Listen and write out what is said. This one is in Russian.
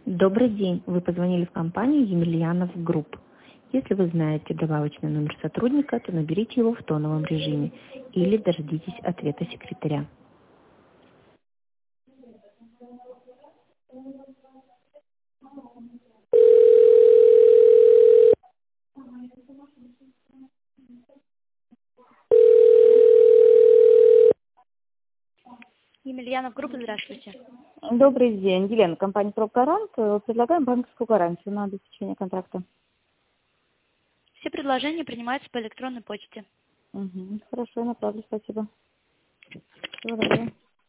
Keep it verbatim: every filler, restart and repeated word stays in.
Добрый день. Вы позвонили в компанию Емельянов Групп. Если вы знаете добавочный номер сотрудника, то наберите его в тоновом режиме или дождитесь ответа секретаря. Емельянов Групп, здравствуйте. Добрый день, Елена, компания «Пробгарант». Предлагаем банковскую гарантию на обеспечение контракта. Все предложения принимаются по электронной почте. Угу. Хорошо, направлю, спасибо. Всего доброго.